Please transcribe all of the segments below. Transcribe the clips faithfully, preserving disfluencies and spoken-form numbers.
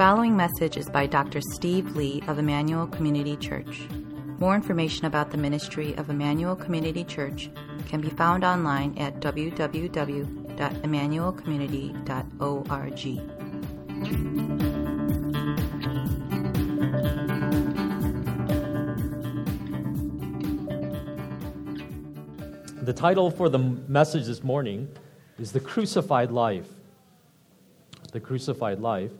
following message is by Doctor Steve Lee of Emmanuel Community Church. More information about the ministry of Emmanuel Community Church can be found online at w w w dot emmanuel community dot org. The title for the message this morning is The Crucified Life. The Crucified Life.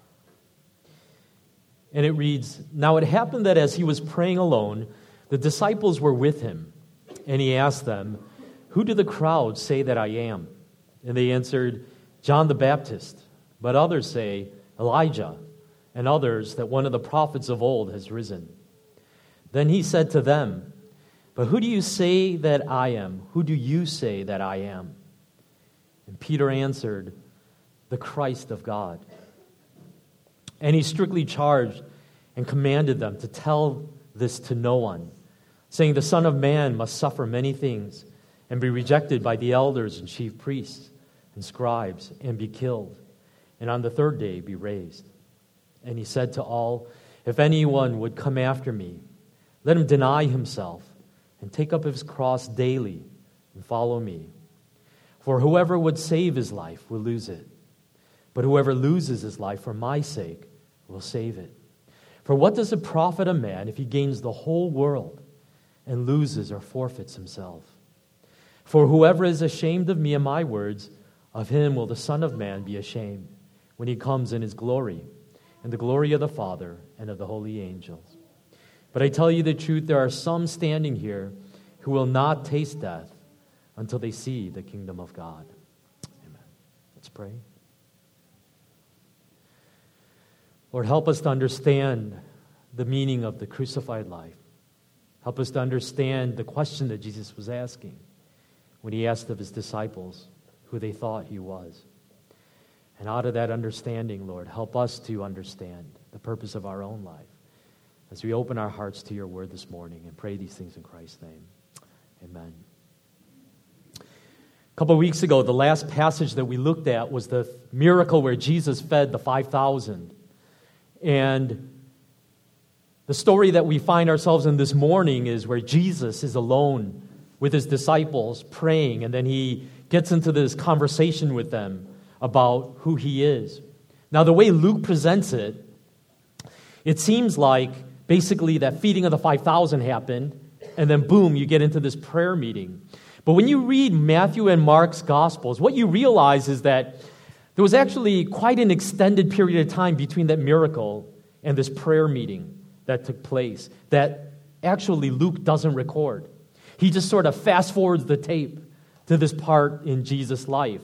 And it reads, "Now it happened that as he was praying alone, the disciples were with him. And he asked them, 'Who do the crowd say that I am?' And they answered, 'John the Baptist. But others say, Elijah, and others that one of the prophets of old has risen.' Then he said to them, 'But who do you say that I am? Who do you say that I am?' And Peter answered, 'The Christ of God.' And he strictly charged and commanded them to tell this to no one, saying, 'The Son of Man must suffer many things and be rejected by the elders and chief priests and scribes and be killed, and on the third day be raised.' And he said to all, 'If anyone would come after me, let him deny himself and take up his cross daily and follow me. For whoever would save his life will lose it. But whoever loses his life for my sake will save it. For what does it profit a man if he gains the whole world and loses or forfeits himself? For whoever is ashamed of me and my words, of him will the Son of Man be ashamed when he comes in his glory and the glory of the Father and of the holy angels. But I tell you the truth, there are some standing here who will not taste death until they see the kingdom of God." Amen. Let's pray. Lord, help us to understand the meaning of the crucified life. Help us to understand the question that Jesus was asking when he asked of his disciples who they thought he was. And out of that understanding, Lord, help us to understand the purpose of our own life as we open our hearts to your word this morning and pray these things in Christ's name. Amen. A couple of weeks ago, the last passage that we looked at was the miracle where Jesus fed the five thousand. And the story that we find ourselves in this morning is where Jesus is alone with his disciples praying, and then he gets into this conversation with them about who he is. Now, the way Luke presents it, it seems like basically that feeding of the five thousand happened, and then boom, you get into this prayer meeting. But when you read Matthew and Mark's Gospels, what you realize is that there was actually quite an extended period of time between that miracle and this prayer meeting that took place that actually Luke doesn't record. He just sort of fast forwards the tape to this part in Jesus' life.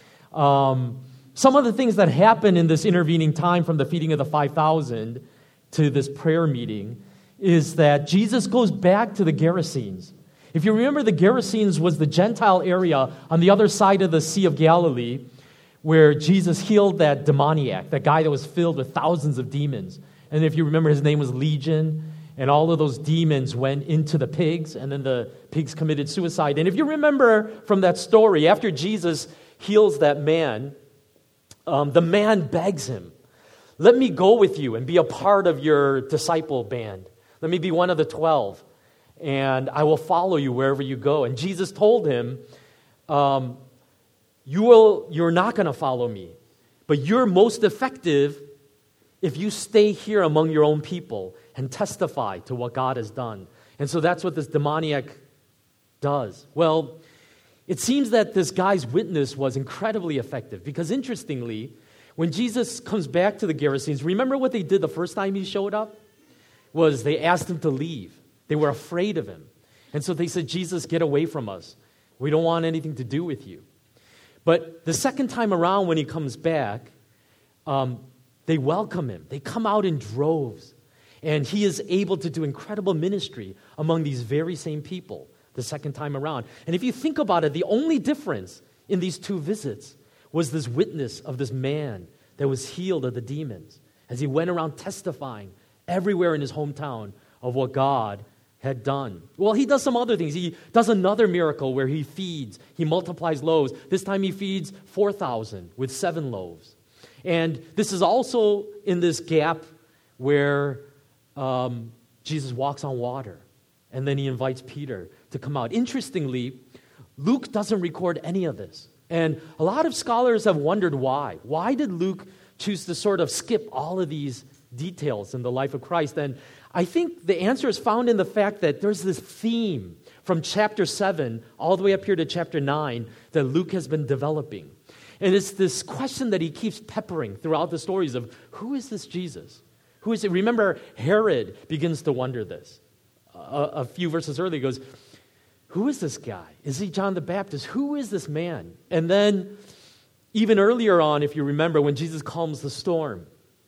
Um, some of the things that happen in this intervening time from the feeding of the five thousand to this prayer meeting is that Jesus goes back to the Gerasenes. If you remember, the Gerasenes was the Gentile area on the other side of the Sea of Galilee where Jesus healed that demoniac, that guy that was filled with thousands of demons. And if you remember, his name was Legion, and all of those demons went into the pigs, and then the pigs committed suicide. And if you remember from that story, after Jesus heals that man, um, the man begs him, "Let me go with you and be a part of your disciple band. Let me be one of the twelve, and I will follow you wherever you go." And Jesus told him, um, You will, you're not going to follow me, but you're most effective if you stay here among your own people and testify to what God has done. And so that's what this demoniac does. Well, it seems that this guy's witness was incredibly effective because, interestingly, when Jesus comes back to the Gerasenes, remember what they did the first time he showed up? Was they asked him to leave. They were afraid of him. And so they said, "Jesus, get away from us. We don't want anything to do with you." But the second time around when he comes back, um, they welcome him. They come out in droves. And he is able to do incredible ministry among these very same people the second time around. And if you think about it, the only difference in these two visits was this witness of this man that was healed of the demons as he went around testifying everywhere in his hometown of what God had done. Well, he does some other things. He does another miracle where he feeds, he multiplies loaves. This time he feeds four thousand with seven loaves. And this is also in this gap where um, Jesus walks on water, and then he invites Peter to come out. Interestingly, Luke doesn't record any of this. And a lot of scholars have wondered why. Why did Luke choose to sort of skip all of these details in the life of Christ? And I think the answer is found in the fact that there's this theme from chapter seven all the way up here to chapter nine that Luke has been developing. And it's this question that he keeps peppering throughout the stories of, who is this Jesus? Who is it? Remember, Herod begins to wonder this. A, a few verses earlier, he goes, who is this guy? Is he John the Baptist? Who is this man? And then, even earlier on, if you remember, when Jesus calms the storm,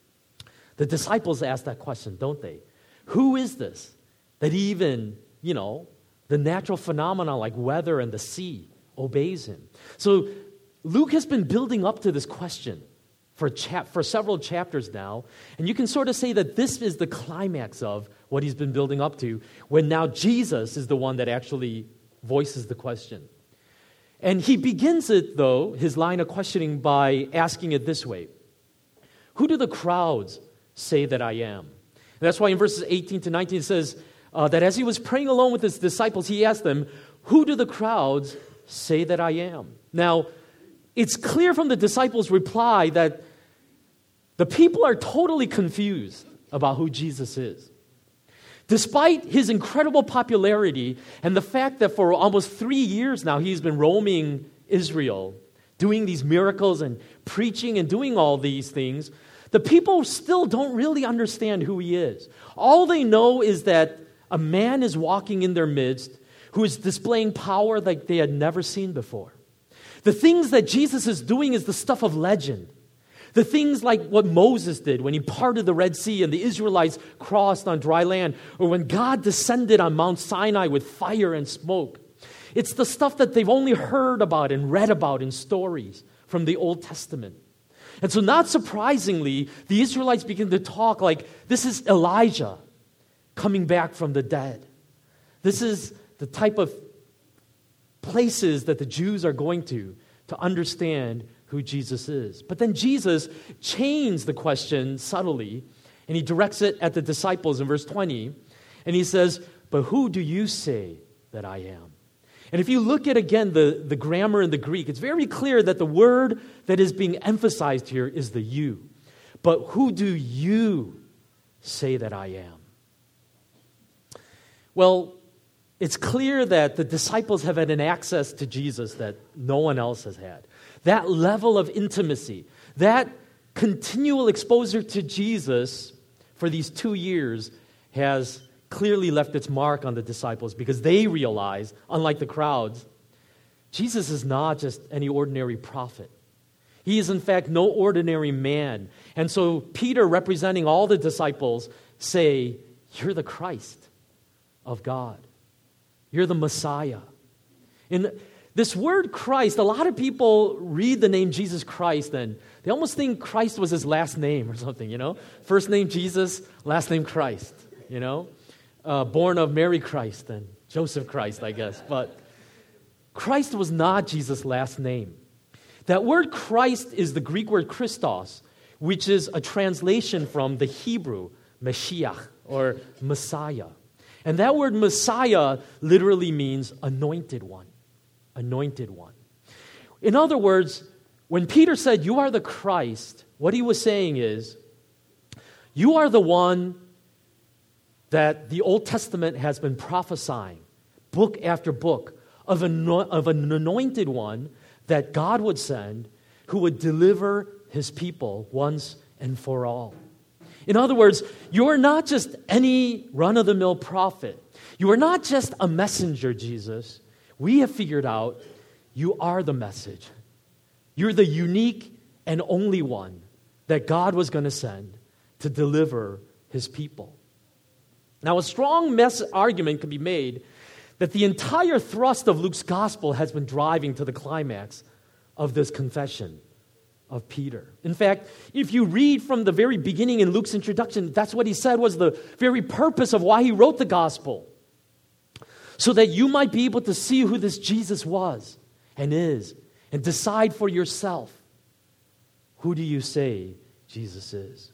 the disciples ask that question, don't they? Who is this? That even, you know, the natural phenomena like weather and the sea obeys him. So Luke has been building up to this question for chap- for several chapters now, and you can sort of say that this is the climax of what he's been building up to, when now Jesus is the one that actually voices the question. And he begins it, though, his line of questioning, by asking it this way: who do the crowds say that I am? And that's why in verses eighteen to nineteen it says uh, that as he was praying alone with his disciples, he asked them, who do the crowds say that I am? Now, it's clear from the disciples' reply that the people are totally confused about who Jesus is. Despite his incredible popularity and the fact that for almost three years now he's been roaming Israel, doing these miracles and preaching and doing all these things, the people still don't really understand who he is. All they know is that a man is walking in their midst who is displaying power like they had never seen before. The things that Jesus is doing is the stuff of legend. The things like what Moses did when he parted the Red Sea and the Israelites crossed on dry land, or when God descended on Mount Sinai with fire and smoke. It's the stuff that they've only heard about and read about in stories from the Old Testament. And so not surprisingly, the Israelites begin to talk like, this is Elijah coming back from the dead. This is the type of places that the Jews are going to to understand who Jesus is. But then Jesus changed the question subtly, and he directs it at the disciples in verse twenty, and he says, but who do you say that I am? And if you look at, again, the, the grammar in the Greek, it's very clear that the word that is being emphasized here is the you. But who do you say that I am? Well, it's clear that the disciples have had an access to Jesus that no one else has had. That level of intimacy, that continual exposure to Jesus for these two years has clearly left its mark on the disciples, because they realize, unlike the crowds, Jesus is not just any ordinary prophet. He is, in fact, no ordinary man. And so Peter, representing all the disciples, say, you're the Christ of God. You're the Messiah. In this word Christ, a lot of people read the name Jesus Christ and they almost think Christ was his last name or something, you know? First name Jesus, last name Christ, you know? Uh, born of Mary Christ and Joseph Christ, I guess. But Christ was not Jesus' last name. That word Christ is the Greek word Christos, which is a translation from the Hebrew Mashiach, or Messiah. And that word Messiah literally means anointed one. Anointed one. In other words, when Peter said, you are the Christ, what he was saying is, you are the one that the Old Testament has been prophesying, book after book, of an, of an anointed one that God would send, who would deliver his people once and for all. In other words, you're not just any run-of-the-mill prophet. You are not just a messenger, Jesus. We have figured out you are the message. You're the unique and only one that God was going to send to deliver his people. Now, a strong mess argument can be made that the entire thrust of Luke's gospel has been driving to the climax of this confession of Peter. In fact, if you read from the very beginning in Luke's introduction, that's what he said was the very purpose of why he wrote the gospel. So that you might be able to see who this Jesus was and is and decide for yourself Who do you say Jesus is?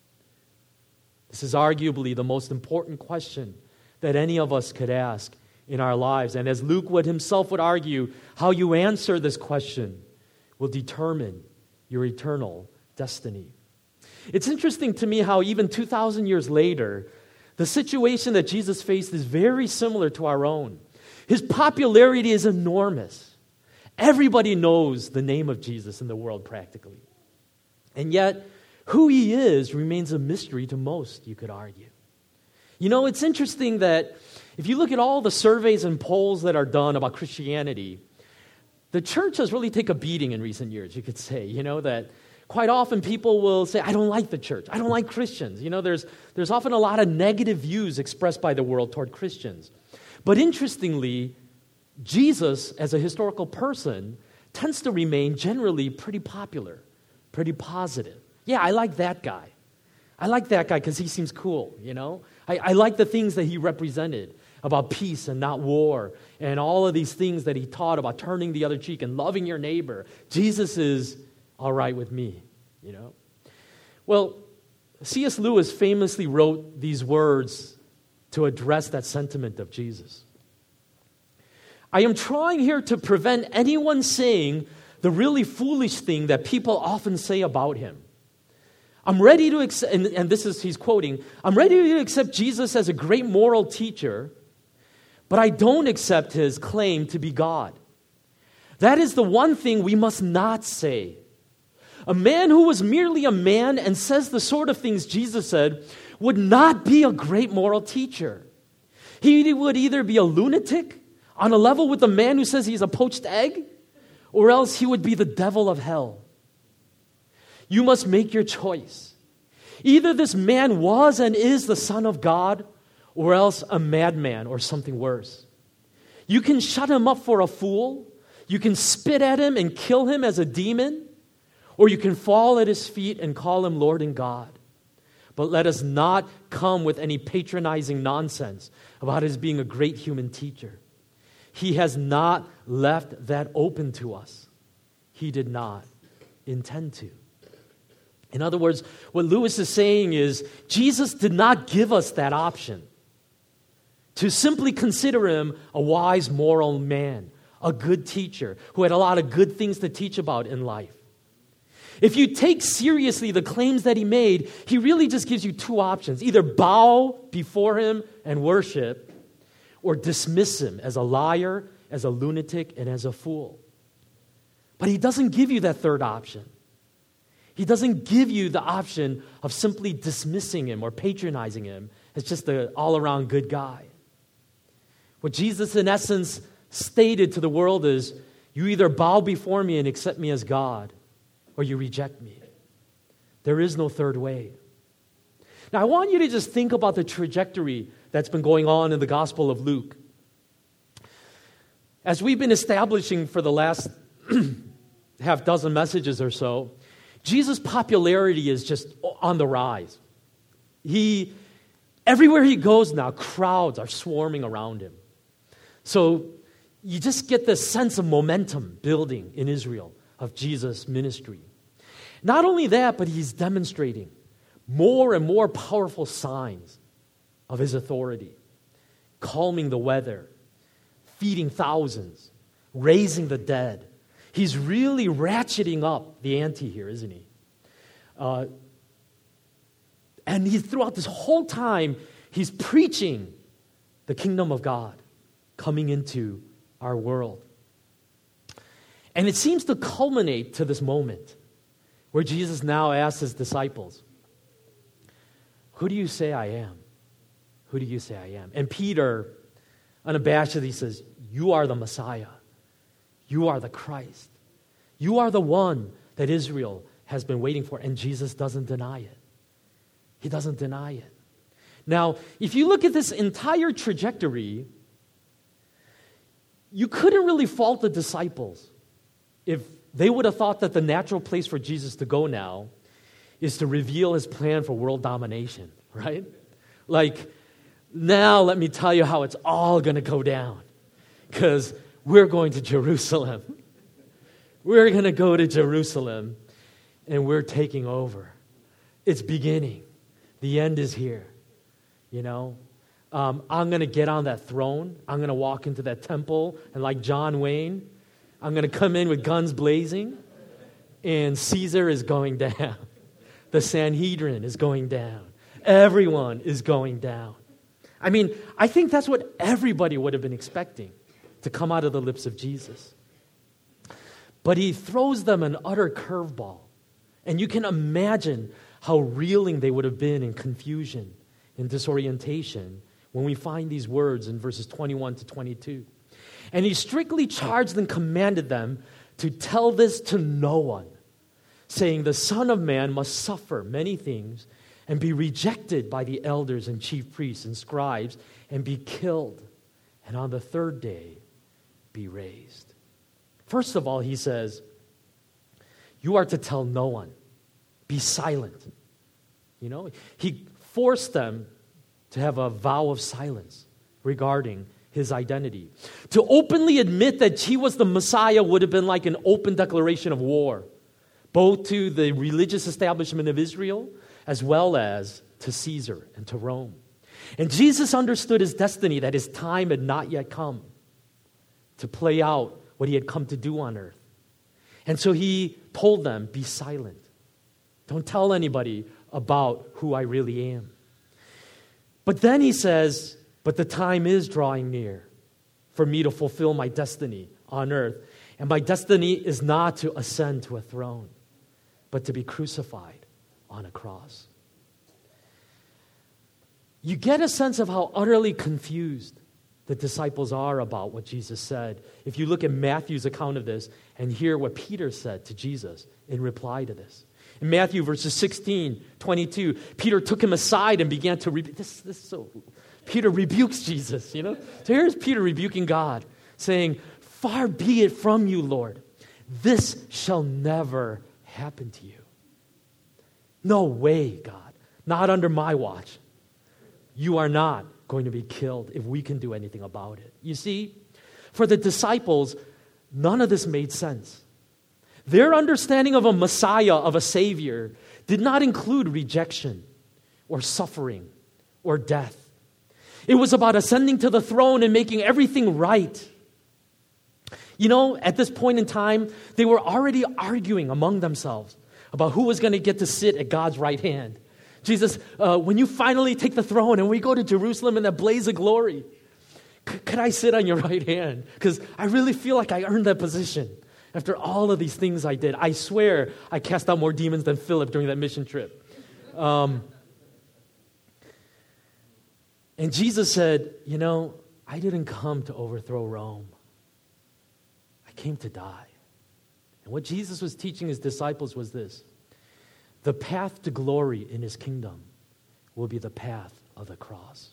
This is arguably the most important question that any of us could ask in our lives. And as Luke would himself would argue, how you answer this question will determine your eternal destiny. It's interesting to me how even two thousand years later, the situation that Jesus faced is very similar to our own. His popularity is enormous. Everybody knows the name of Jesus in the world practically. And yet, who he is remains a mystery to most, you could argue. You know, it's interesting that if you look at all the surveys and polls that are done about Christianity, the church has really taken a beating in recent years, you could say. You know, that quite often people will say, I don't like the church. I don't like Christians. You know, there's, there's often a lot of negative views expressed by the world toward Christians. But interestingly, Jesus, as a historical person, tends to remain generally pretty popular, pretty positive. Yeah, I like that guy. I like that guy because he seems cool, you know? I, I like the things that he represented about peace and not war and all of these things that he taught about turning the other cheek and loving your neighbor. Jesus is all right with me, you know? Well, C S Lewis famously wrote these words to address that sentiment of Jesus. I am trying here to prevent anyone saying the really foolish thing that people often say about him. I'm ready to accept, and, and this is, he's quoting, I'm ready to accept Jesus as a great moral teacher, but I don't accept his claim to be God. That is the one thing we must not say. A man who was merely a man and says the sort of things Jesus said would not be a great moral teacher. He would either be a lunatic on a level with the man who says he's a poached egg, or else he would be the devil of hell. You must make your choice. Either this man was and is the Son of God, or else a madman or something worse. You can shut him up for a fool, you can spit at him and kill him as a demon, or you can fall at his feet and call him Lord and God. But let us not come with any patronizing nonsense about his being a great human teacher. He has not left that open to us. He did not intend to. In other words, what Lewis is saying is, Jesus did not give us that option to simply consider him a wise, moral man, a good teacher who had a lot of good things to teach about in life. If you take seriously the claims that he made, he really just gives you two options. Either bow before him and worship, or dismiss him as a liar, as a lunatic, and as a fool. But he doesn't give you that third option. He doesn't give you the option of simply dismissing him or patronizing him as just an all-around good guy. What Jesus, in essence, stated to the world is, you either bow before me and accept me as God, or you reject me. There is no third way. Now, I want you to just think about the trajectory that's been going on in the Gospel of Luke. As we've been establishing for the last half dozen messages or so, Jesus' popularity is just on the rise. He, everywhere he goes now, crowds are swarming around him. So you just get this sense of momentum building in Israel of Jesus' ministry. Not only that, but he's demonstrating more and more powerful signs of his authority. Calming the weather, feeding thousands, raising the dead. He's really ratcheting up the ante here, isn't he? Uh, and he, throughout this whole time, he's preaching the kingdom of God coming into our world. And it seems to culminate to this moment where Jesus now asks his disciples, who do you say I am? Who do you say I am? And Peter, unabashedly, says, you are the Messiah. You are the Christ. You are the one that Israel has been waiting for. And Jesus doesn't deny it. He doesn't deny it. Now, if you look at this entire trajectory, you couldn't really fault the disciples if they would have thought that the natural place for Jesus to go now is to reveal his plan for world domination, right? Like, now let me tell you how it's all going to go down. Because we're going to Jerusalem. We're going to go to Jerusalem. and we're taking over. It's beginning. The end is here. You know, um, I'm going to get on that throne. I'm going to walk into that temple, and like John Wayne, I'm going to come in with guns blazing, and Caesar is going down. The Sanhedrin is going down. Everyone is going down. I mean, I think that's what everybody would have been expecting to come out of the lips of Jesus. But he throws them an utter curveball. And you can imagine how reeling they would have been in confusion and disorientation when we find these words in verses twenty-one to twenty-two. And he strictly charged and commanded them to tell this to no one, saying, the Son of Man must suffer many things and be rejected by the elders and chief priests and scribes and be killed, and on the third day be raised. First of all, he says, you are to tell no one. Be silent. You know, he forced them to have a vow of silence regarding his identity. To openly admit that he was the Messiah would have been like an open declaration of war, both to the religious establishment of Israel as well as to Caesar and to Rome. And Jesus understood his destiny, that his time had not yet come to play out what he had come to do on earth. And so he told them, be silent. Don't tell anybody about who I really am. But then he says, but the time is drawing near for me to fulfill my destiny on earth. And my destiny is not to ascend to a throne, but to be crucified on a cross. You get a sense of how utterly confused the disciples are about what Jesus said. If you look at Matthew's account of this and hear what Peter said to Jesus in reply to this. In Matthew verses sixteen, twenty-two, Peter took him aside and began to rebuke. This, this is so, Peter rebukes Jesus, you know. So here's Peter rebuking God, saying, far be it from you, Lord. This shall never happen to you. No way, God. Not under my watch. You are not going to be killed if we can do anything about it. You see, for the disciples, none of this made sense. Their understanding of a Messiah, of a Savior, did not include rejection or suffering or death. It was about ascending to the throne and making everything right. You know, at this point in time, they were already arguing among themselves about who was going to get to sit at God's right hand. Jesus, uh, when you finally take the throne and we go to Jerusalem in that blaze of glory, c- could I sit on your right hand? Because I really feel like I earned that position after all of these things I did. I swear I cast out more demons than Philip during that mission trip. Um, and Jesus said, you know, I didn't come to overthrow Rome. I came to die. And what Jesus was teaching his disciples was this: the path to glory in his kingdom will be the path of the cross.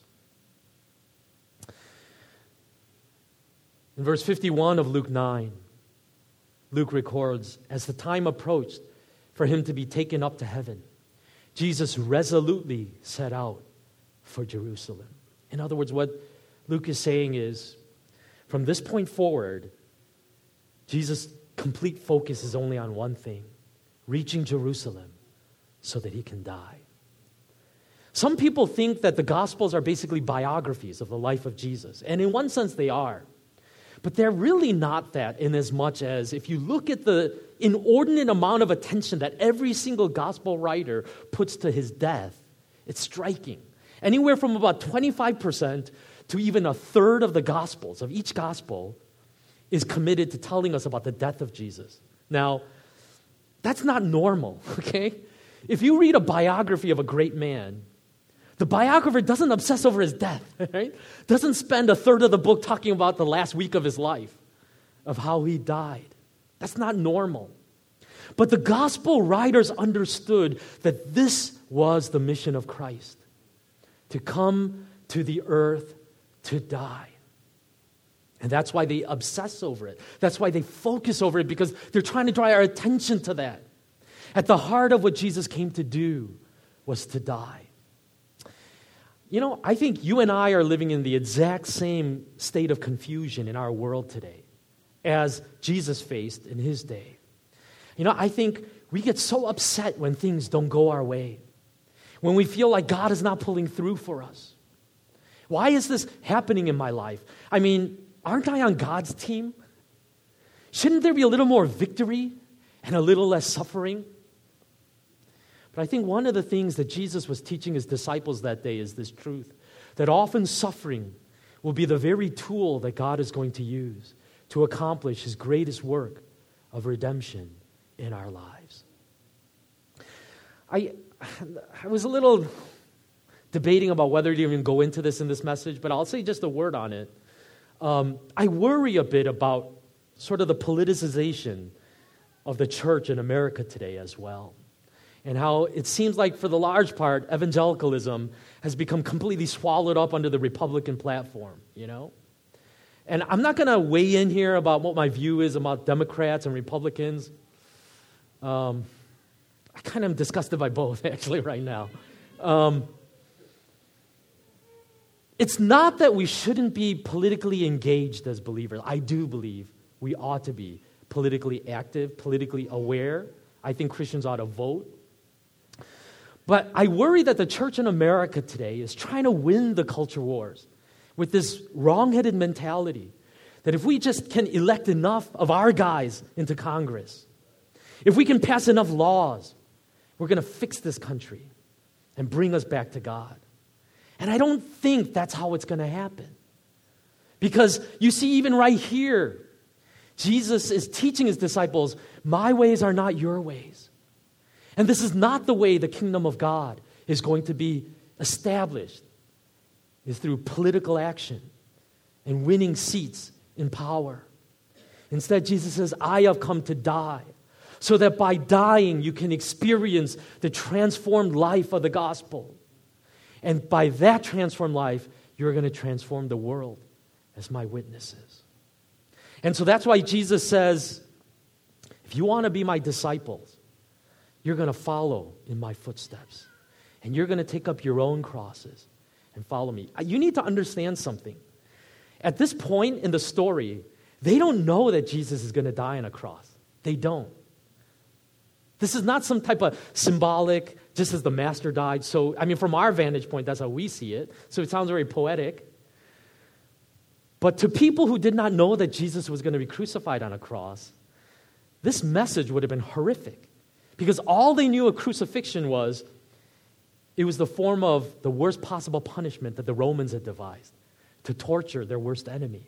In verse fifty-one of Luke nine, Luke records, as the time approached for him to be taken up to heaven, Jesus resolutely set out for Jerusalem. In other words, what Luke is saying is, from this point forward, Jesus' complete focus is only on one thing: reaching Jerusalem so that he can die. Some people think that the Gospels are basically biographies of the life of Jesus, and in one sense they are. But they're really not that, in as much as if you look at the inordinate amount of attention that every single Gospel writer puts to his death, it's striking. Anywhere from about twenty-five percent to even a third of the Gospels, of each Gospel, is committed to telling us about the death of Jesus. Now, that's not normal, okay? If you read a biography of a great man, the biographer doesn't obsess over his death, right? Doesn't spend a third of the book talking about the last week of his life, of how he died. That's not normal. But the gospel writers understood that this was the mission of Christ: to come to the earth to die. And that's why they obsess over it. That's why they focus over it, because they're trying to draw our attention to that. At the heart of what Jesus came to do was to die. You know, I think you and I are living in the exact same state of confusion in our world today as Jesus faced in his day. You know, I think we get so upset when things don't go our way, when we feel like God is not pulling through for us. Why is this happening in my life? I mean, aren't I on God's team? Shouldn't there be a little more victory and a little less suffering? But I think one of the things that Jesus was teaching his disciples that day is this truth, that often suffering will be the very tool that God is going to use to accomplish his greatest work of redemption in our lives. I, I was a little debating about whether to even go into this in this message, but I'll say just a word on it. Um, I worry a bit about sort of the politicization of the church in America today as well, and how it seems like for the large part, evangelicalism has become completely swallowed up under the Republican platform, you know? And I'm not going to weigh in here about what my view is about Democrats and Republicans. Um, I kind of am disgusted by both, actually, right now. Um, it's not that we shouldn't be politically engaged as believers. I do believe we ought to be politically active, politically aware. I think Christians ought to vote. But I worry that the church in America today is trying to win the culture wars with this wrong-headed mentality that if we just can elect enough of our guys into Congress, if we can pass enough laws, we're going to fix this country and bring us back to God. And I don't think that's how it's going to happen. Because you see, even right here, Jesus is teaching his disciples, my ways are not your ways. And this is not the way the kingdom of God is going to be established, is through political action and winning seats in power. Instead, Jesus says, I have come to die, so that by dying you can experience the transformed life of the gospel. And by that transformed life, you're going to transform the world as my witnesses. And so that's why Jesus says, if you want to be my disciples, you're going to follow in my footsteps. And you're going to take up your own crosses and follow me. You need to understand something. At this point in the story, they don't know that Jesus is going to die on a cross. They don't. This is not some type of symbolic, just as the master died. So, I mean, from our vantage point, that's how we see it. So it sounds very poetic. But to people who did not know that Jesus was going to be crucified on a cross, this message would have been horrific. Because all they knew of crucifixion was, it was the form of the worst possible punishment that the Romans had devised to torture their worst enemies.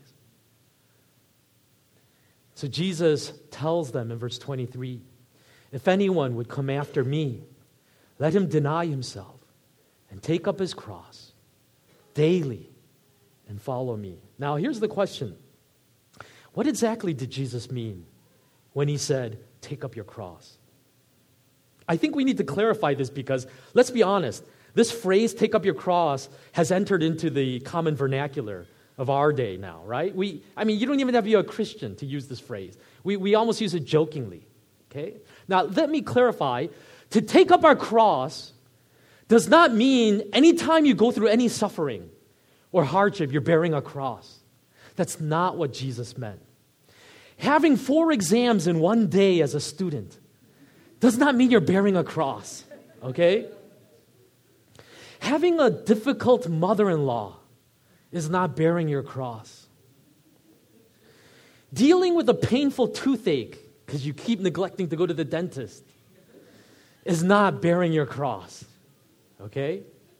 So Jesus tells them in verse twenty-three, if anyone would come after me, let him deny himself and take up his cross daily and follow me. Now, here's the question. What exactly did Jesus mean when he said, take up your cross? I think we need to clarify this because, let's be honest, this phrase, take up your cross, has entered into the common vernacular of our day now, right? We, I mean, you don't even have to be a Christian to use this phrase. We, we almost use it jokingly, okay? Now, let me clarify. To take up our cross does not mean anytime you go through any suffering or hardship, you're bearing a cross. That's not what Jesus meant. Having four exams in one day as a student does not mean you're bearing a cross, okay? Having a difficult mother-in-law is not bearing your cross. Dealing with a painful toothache because you keep neglecting to go to the dentist is not bearing your cross, okay?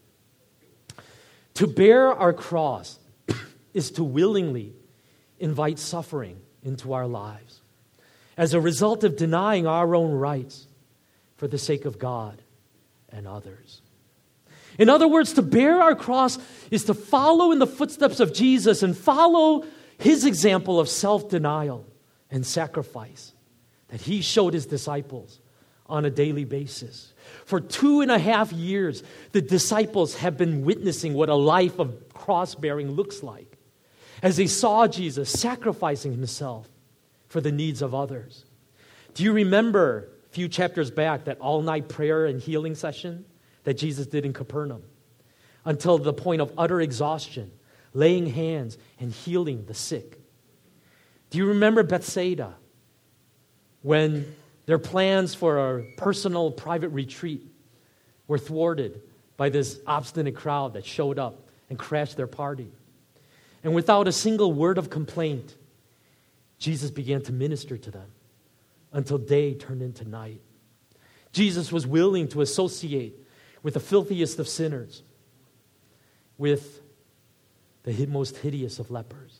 To bear our cross is to willingly invite suffering into our lives as a result of denying our own rights for the sake of God and others. In other words, to bear our cross is to follow in the footsteps of Jesus and follow his example of self-denial and sacrifice that he showed his disciples on a daily basis. For two and a half years, the disciples have been witnessing what a life of cross-bearing looks like as they saw Jesus sacrificing himself for the needs of others. Do you remember a few chapters back that all-night prayer and healing session that Jesus did in Capernaum until the point of utter exhaustion, laying hands and healing the sick? Do you remember Bethsaida when Their plans for a personal, private retreat were thwarted by this obstinate crowd that showed up and crashed their party. And without a single word of complaint, Jesus began to minister to them until day turned into night. Jesus was willing to associate with the filthiest of sinners, with the most hideous of lepers.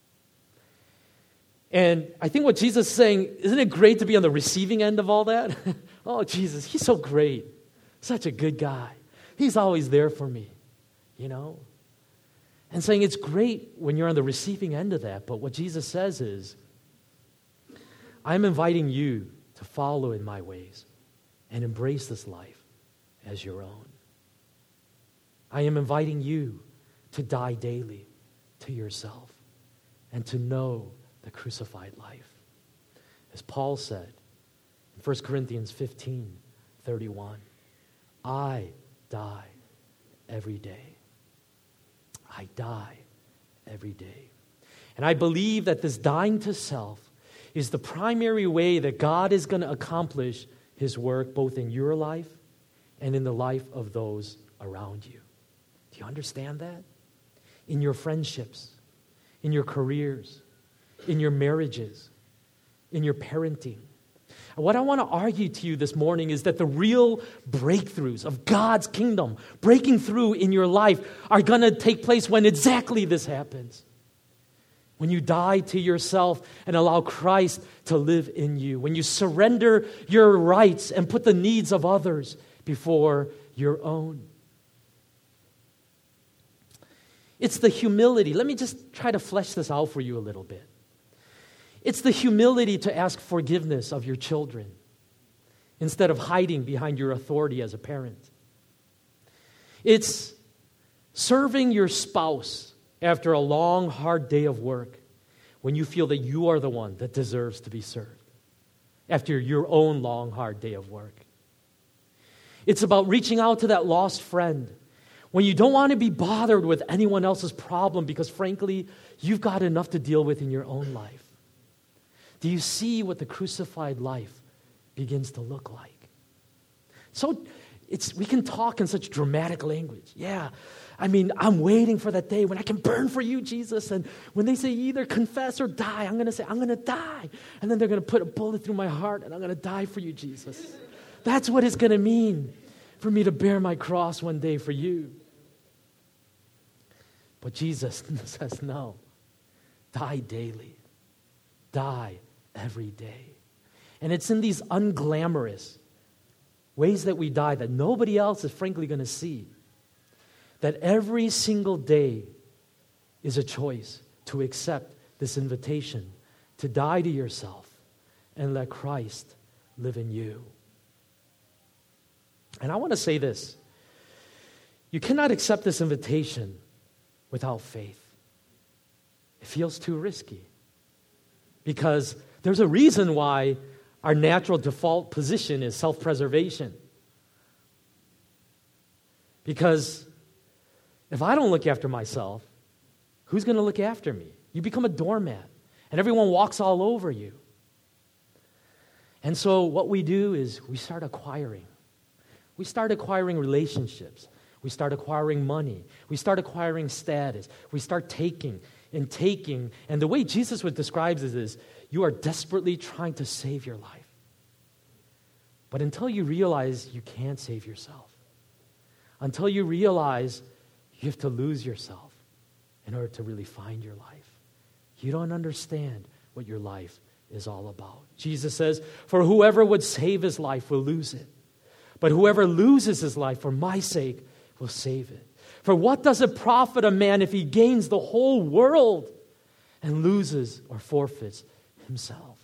And I think what Jesus is saying, isn't it great to be on the receiving end of all that? Oh, Jesus, he's so great. Such a good guy. He's always there for me, you know? And saying it's great when you're on the receiving end of that, but what Jesus says is, I'm inviting you to follow in my ways and embrace this life as your own. I am inviting you to die daily to yourself and to know the crucified life. As Paul said in First Corinthians fifteen thirty-one, I die every day. I die every day. And I believe that this dying to self is the primary way that God is going to accomplish his work both in your life and in the life of those around you. Do you understand that? In your friendships, in your careers, in your marriages, in your parenting. And what I want to argue to you this morning is that the real breakthroughs of God's kingdom breaking through in your life are going to take place when exactly this happens. When you die to yourself and allow Christ to live in you. When you surrender your rights and put the needs of others before your own. It's the humility. Let me just try to flesh this out for you a little bit. It's the humility to ask forgiveness of your children instead of hiding behind your authority as a parent. It's serving your spouse after a long, hard day of work when you feel that you are the one that deserves to be served after your own long, hard day of work. It's about reaching out to that lost friend when you don't want to be bothered with anyone else's problem because, frankly, you've got enough to deal with in your own life. Do you see what the crucified life begins to look like? So it's we can talk in such dramatic language. Yeah, I mean, I'm waiting for that day when I can burn for you, Jesus. And when they say either confess or die, I'm going to say, I'm going to die. And then they're going to put a bullet through my heart and I'm going to die for you, Jesus. That's what it's going to mean for me to bear my cross one day for you. But Jesus says, no, die daily. Die every day. And it's in these unglamorous ways that we die that nobody else is frankly going to see. That every single day is a choice to accept this invitation to die to yourself and let Christ live in you. And I want to say this. You cannot accept this invitation without faith. It feels too risky. Because there's a reason why our natural default position is self-preservation. Because if I don't look after myself, who's going to look after me? You become a doormat, and everyone walks all over you. And so what we do is we start acquiring. We start acquiring relationships. We start acquiring money. We start acquiring status. We start taking and taking. And the way Jesus would describe this is, you are desperately trying to save your life. But until you realize you can't save yourself, until you realize you have to lose yourself in order to really find your life, you don't understand what your life is all about. Jesus says, for whoever would save his life will lose it. But whoever loses his life for my sake will save it. For what does it profit a man if he gains the whole world and loses or forfeits himself?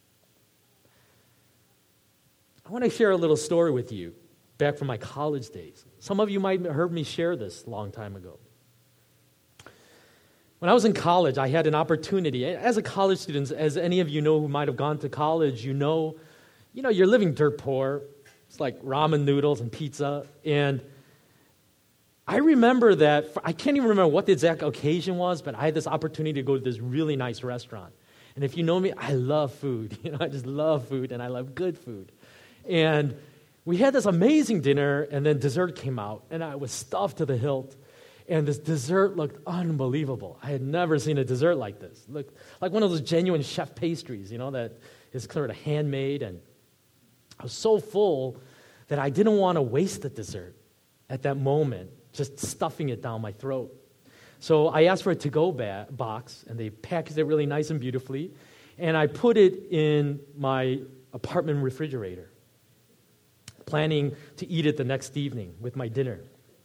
I want to share a little story with you back from my college days. Some of you might have heard me share this a long time ago. When I was in college, I had an opportunity. As a college student, as any of you know who might have gone to college, you know, you know, you're living dirt poor. It's like ramen noodles and pizza. And I remember that, I can't even remember what the exact occasion was, but I had this opportunity to go to this really nice restaurant. And if you know me, I love food. You know, I just love food, and I love good food. And we had this amazing dinner, and then dessert came out, and I was stuffed to the hilt. And this dessert looked unbelievable. I had never seen a dessert like this. It looked like one of those genuine chef pastries, you know, that is sort of handmade. And I was so full that I didn't want to waste the dessert at that moment, just stuffing it down my throat. So I asked for a to-go ba- box, and they packaged it really nice and beautifully. And I put it in my apartment refrigerator, planning to eat it the next evening with my dinner.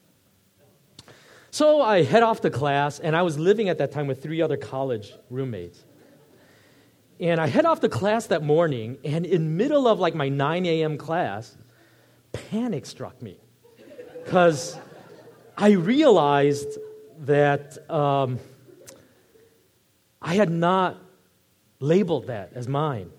So I head off to class, and I was living at that time with three other college roommates. And I head off to class that morning, and in middle of like my nine a.m. class, panic struck me. Because I realized that um, I had not labeled that as mine.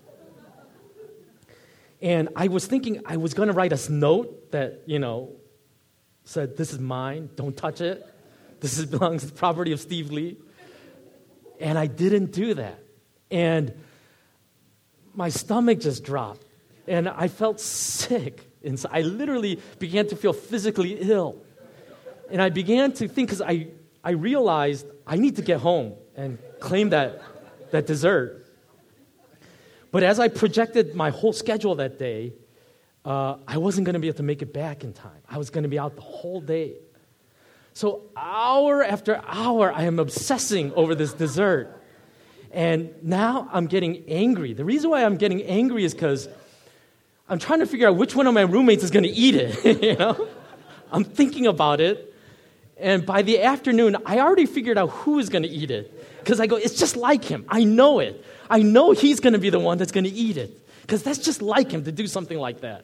And I was thinking I was going to write a note that, you know, said, this is mine, don't touch it. This is, belongs to the property of Steve Lee. And I didn't do that. And my stomach just dropped. And I felt sick. And so I literally began to feel physically ill. And I began to think, because I, I realized I need to get home and claim that, that dessert. But as I projected my whole schedule that day, uh, I wasn't going to be able to make it back in time. I was going to be out the whole day. So hour after hour, I am obsessing over this dessert. And now I'm getting angry. The reason why I'm getting angry is because I'm trying to figure out which one of my roommates is going to eat it. You know, I'm thinking about it. And by the afternoon, I already figured out who is going to eat it. Because I go, it's just like him. I know it. I know he's going to be the one that's going to eat it. Because that's just like him to do something like that.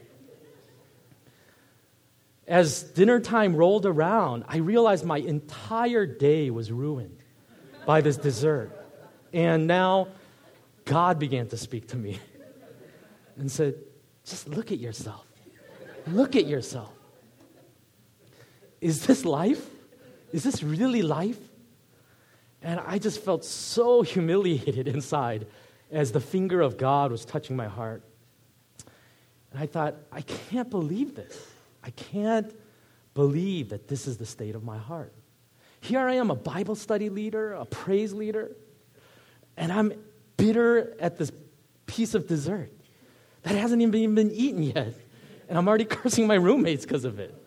As dinner time rolled around, I realized my entire day was ruined by this dessert. And now God began to speak to me and said, just look at yourself. Look at yourself. Is this life? Is this really life? And I just felt so humiliated inside as the finger of God was touching my heart. And I thought, I can't believe this. I can't believe that this is the state of my heart. Here I am, a Bible study leader, a praise leader, and I'm bitter at this piece of dessert that hasn't even been eaten yet. And I'm already cursing my roommates because of it.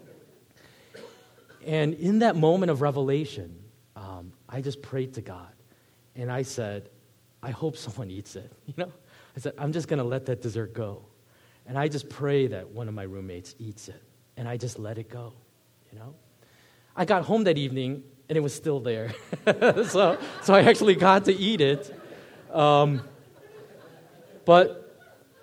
And in that moment of revelation, um, I just prayed to God. And I said, I hope someone eats it. You know, I said, I'm just going to let that dessert go. And I just pray that one of my roommates eats it. And I just let it go, you know. I got home that evening, and it was still there. so, so I actually got to eat it. Um, but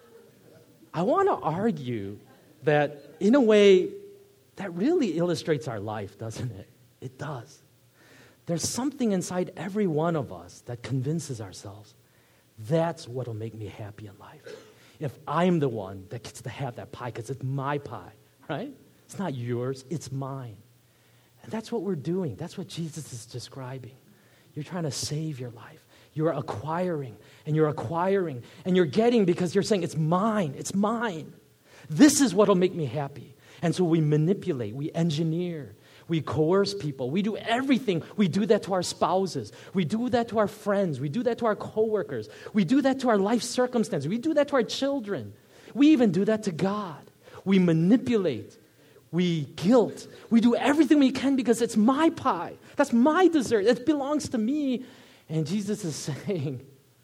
I want to argue that, in a way, that really illustrates our life, doesn't it? It does. There's something inside every one of us that convinces ourselves, that's what will make me happy in life. If I'm the one that gets to have that pie, because it's my pie, right? It's not yours, it's mine. And that's what we're doing. That's what Jesus is describing. You're trying to save your life. You're acquiring, and you're acquiring, and you're getting because you're saying, it's mine, it's mine. This is what will make me happy. And so we manipulate, we engineer, we coerce people. We do everything. We do that to our spouses. We do that to our friends. We do that to our coworkers. We do that to our life circumstances. We do that to our children. We even do that to God. We manipulate. We guilt. We do everything we can because it's my pie. That's my dessert. It belongs to me. And Jesus is saying,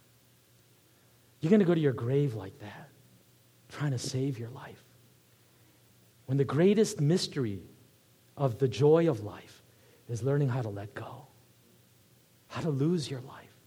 you're going to go to your grave like that, trying to save your life. When the greatest mystery of the joy of life is learning how to let go, how to lose your life.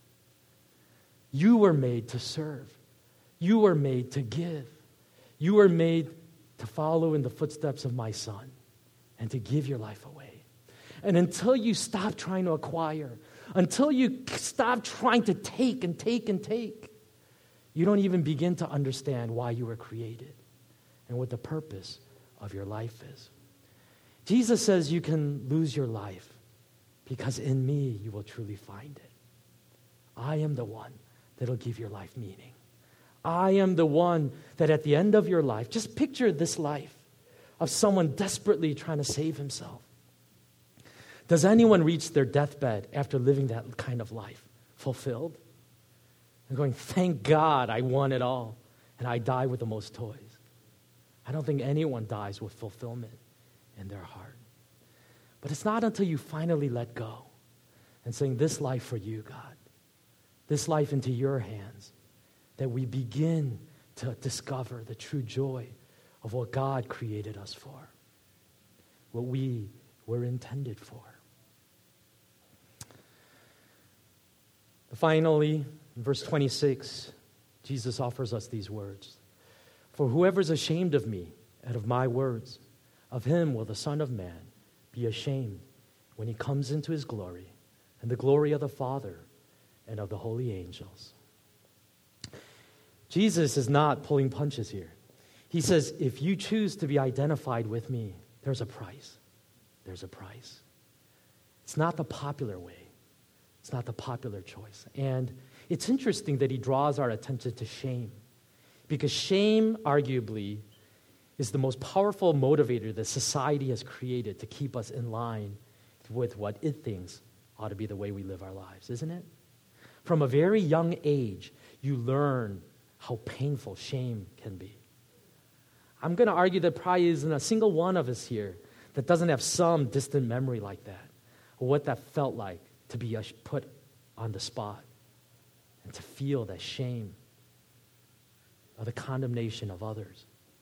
You were made to serve. You were made to give. You were made to follow in the footsteps of my Son and to give your life away. And until you stop trying to acquire, until you stop trying to take and take and take, you don't even begin to understand why you were created and what the purpose of your life is. Jesus says you can lose your life because in me you will truly find it. I am the one that'll give your life meaning. I am the one that at the end of your life, just picture this life of someone desperately trying to save himself. Does anyone reach their deathbed after living that kind of life fulfilled? And going, thank God I won it all, and I die with the most toys. I don't think anyone dies with fulfillment in their heart. But it's not until you finally let go and saying, this life for you, God, this life into your hands, that we begin to discover the true joy of what God created us for, what we were intended for. Finally, in verse twenty-six, Jesus offers us these words. For whoever is ashamed of me and of my words, of him will the Son of Man be ashamed when he comes into his glory and the glory of the Father and of the holy angels. Jesus is not pulling punches here. He says, if you choose to be identified with me, there's a price. There's a price. It's not the popular way. It's not the popular choice. And it's interesting that he draws our attention to shame, because shame, arguably, is the most powerful motivator that society has created to keep us in line with what it thinks ought to be the way we live our lives, isn't it? From a very young age, you learn how painful shame can be. I'm going to argue that probably isn't a single one of us here that doesn't have some distant memory like that, or what that felt like to be put on the spot and to feel that shame or the condemnation of others.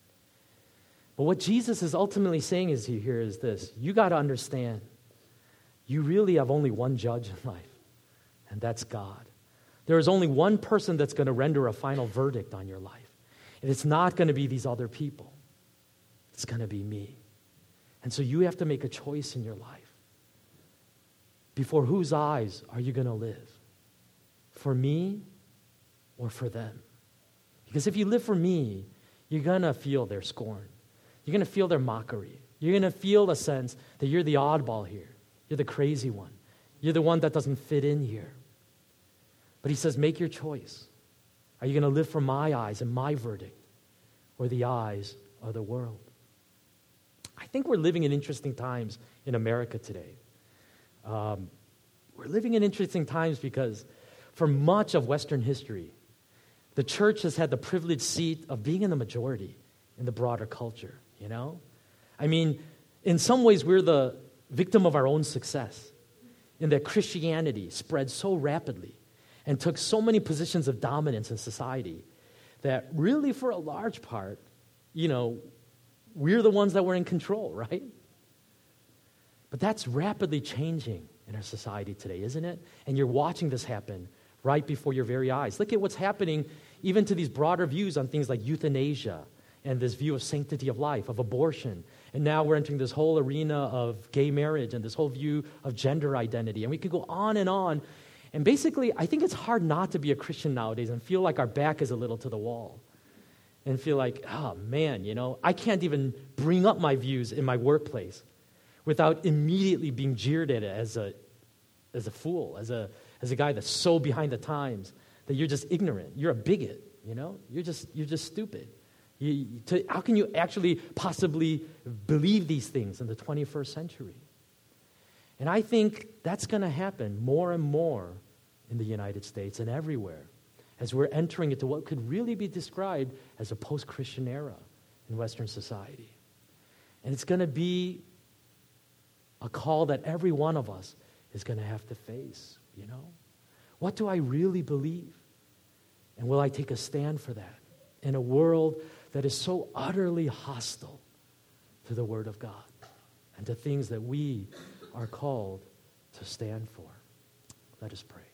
But what Jesus is ultimately saying is here is this: you got to understand, you really have only one judge in life, and that's God. There is only one person that's going to render a final verdict on your life. And it's not going to be these other people. It's going to be me. And so you have to make a choice in your life. Before whose eyes are you going to live? For me or for them? Because if you live for me, you're going to feel their scorn. You're going to feel their mockery. You're going to feel the sense that you're the oddball here. You're the crazy one. You're the one that doesn't fit in here. But he says, make your choice. Are you going to live for my eyes and my verdict, or the eyes of the world? I think we're living in interesting times in America today. Um, we're living in interesting times because for much of Western history, the church has had the privileged seat of being in the majority in the broader culture, you know? I mean, in some ways, we're the victim of our own success, in that Christianity spread so rapidly and took so many positions of dominance in society that really, for a large part, you know, we're the ones that were in control, right? But that's rapidly changing in our society today, isn't it? And you're watching this happen right before your very eyes. Look at what's happening even to these broader views on things like euthanasia and this view of sanctity of life, of abortion. And now we're entering this whole arena of gay marriage and this whole view of gender identity. And we could go on and on. And basically, I think it's hard not to be a Christian nowadays and feel like our back is a little to the wall. And feel like, oh man, you know, I can't even bring up my views in my workplace without immediately being jeered at it as a as a fool, as a as a guy that's so behind the times that you're just ignorant. You're a bigot, you know? You're just you're just stupid. You, to, how can you actually possibly believe these things in the twenty-first century? And I think that's going to happen more and more in the United States and everywhere as we're entering into what could really be described as a post-Christian era in Western society. And it's going to be a call that every one of us is going to have to face, you know? What do I really believe? And will I take a stand for that in a world that is so utterly hostile to the Word of God and to things that we are called to stand for? Let us pray.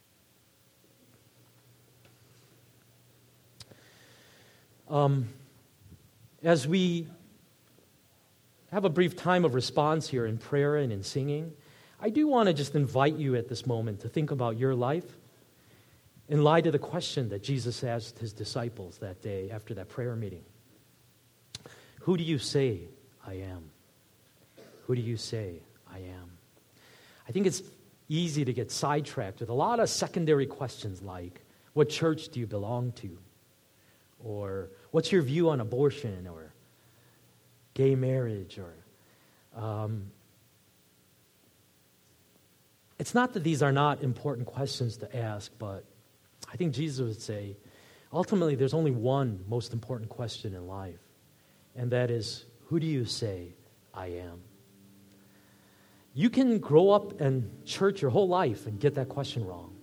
Um, as we have a brief time of response here in prayer and in singing, I do want to just invite you at this moment to think about your life in light of the question that Jesus asked his disciples that day after that prayer meeting. Who do you say I am? Who do you say I am? I think it's easy to get sidetracked with a lot of secondary questions like, What church do you belong to? Or what's your view on abortion or gay marriage? Or um, it's not that these are not important questions to ask, but I think Jesus would say, ultimately, there's only one most important question in life, and that is, who do you say I am? You can grow up in church your whole life and get that question wrong.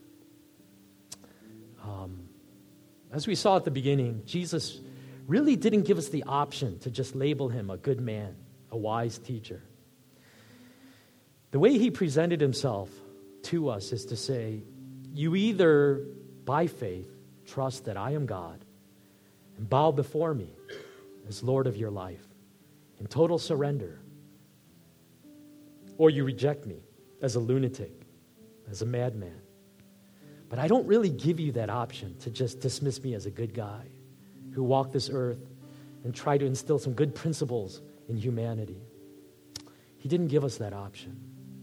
Um, as we saw at the beginning, Jesus really didn't give us the option to just label him a good man, a wise teacher. The way he presented himself to us is to say, you either, by faith, trust that I am God and bow before me as Lord of your life in total surrender, or you reject me as a lunatic, as a madman. But I don't really give you that option to just dismiss me as a good guy who walked this earth and tried to instill some good principles in humanity. He didn't give us that option.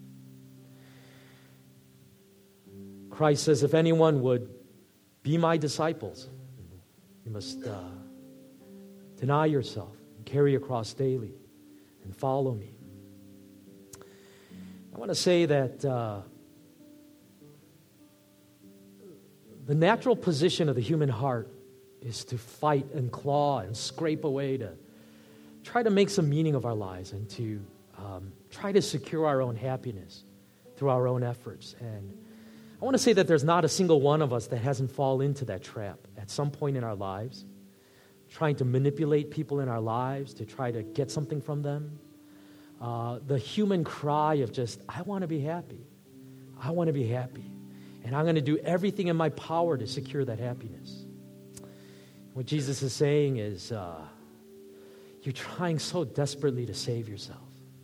Christ says, if anyone would be my disciples, you must uh, deny yourself and carry your cross daily and follow me. I want to say that uh, the natural position of the human heart is to fight and claw and scrape away to try to make some meaning of our lives and to um, try to secure our own happiness through our own efforts. And I want to say that there's not a single one of us that hasn't fallen into that trap at some point in our lives, trying to manipulate people in our lives to try to get something from them. Uh, the human cry of just, I want to be happy. I want to be happy. And I'm going to do everything in my power to secure that happiness. What Jesus is saying is, uh, you're trying so desperately to save yourself.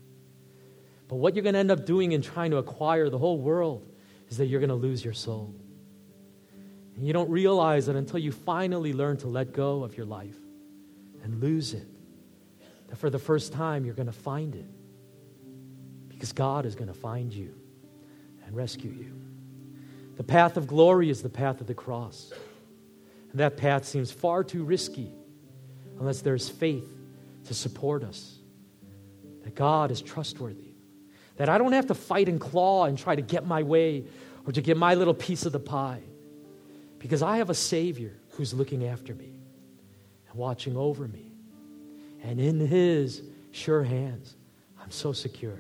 But what you're going to end up doing in trying to acquire the whole world is that you're going to lose your soul. And you don't realize that until you finally learn to let go of your life and lose it, that for the first time you're going to find it. Because God is going to find you and rescue you. The path of glory is the path of the cross. And that path seems far too risky unless there's faith to support us. That God is trustworthy. That I don't have to fight and claw and try to get my way or to get my little piece of the pie. Because I have a Savior who's looking after me and watching over me. And in His sure hands, I'm so secure.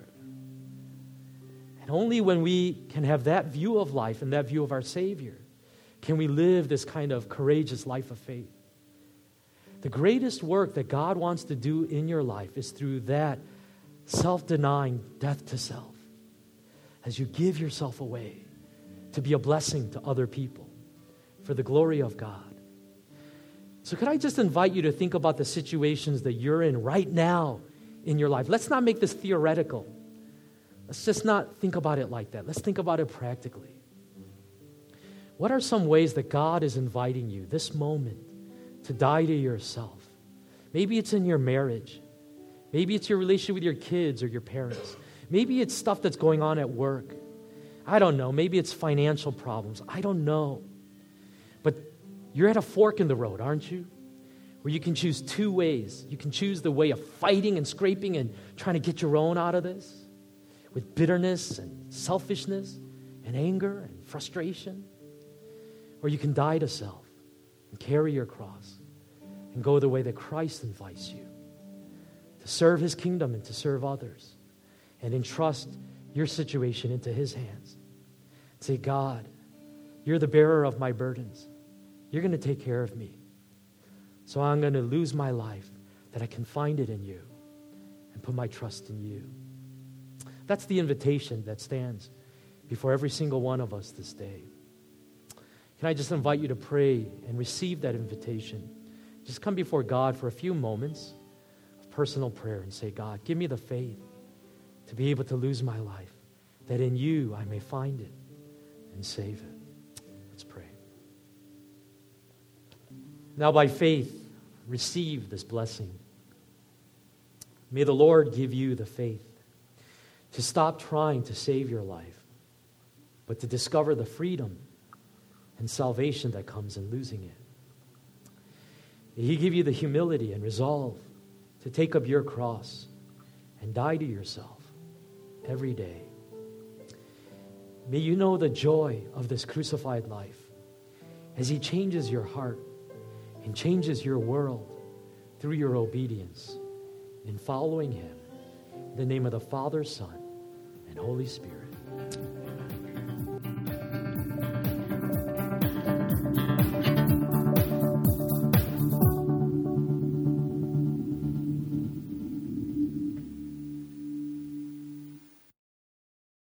And only when we can have that view of life and that view of our Savior can we live this kind of courageous life of faith. The greatest work that God wants to do in your life is through that self-denying death to self. As you give yourself away to be a blessing to other people for the glory of God. So could I just invite you to think about the situations that you're in right now in your life? Let's not make this theoretical. Let's just not think about it like that. Let's think about it practically. What are some ways that God is inviting you this moment to die to yourself? Maybe it's in your marriage. Maybe it's your relationship with your kids or your parents. Maybe it's stuff that's going on at work. I don't know. Maybe it's financial problems. I don't know. But you're at a fork in the road, aren't you? Where you can choose two ways. You can choose the way of fighting and scraping and trying to get your own out of this with bitterness and selfishness and anger and frustration. Or you can die to self and carry your cross and go the way that Christ invites you, to serve His kingdom and to serve others, and entrust your situation into His hands. Say, God, you're the bearer of my burdens. You're going to take care of me. So I'm going to lose my life that I can find it in you and put my trust in you. That's the invitation that stands before every single one of us this day. Can I just invite you to pray and receive that invitation? Just come before God for a few moments of personal prayer and say, God, give me the faith to be able to lose my life, that in you I may find it and save it. Let's pray. Now by faith, receive this blessing. May the Lord give you the faith to stop trying to save your life, but to discover the freedom and salvation that comes in losing it. May He give you the humility and resolve to take up your cross and die to yourself every day. May you know the joy of this crucified life as He changes your heart and changes your world through your obedience in following Him. In the name of the Father, Son, and Holy Spirit.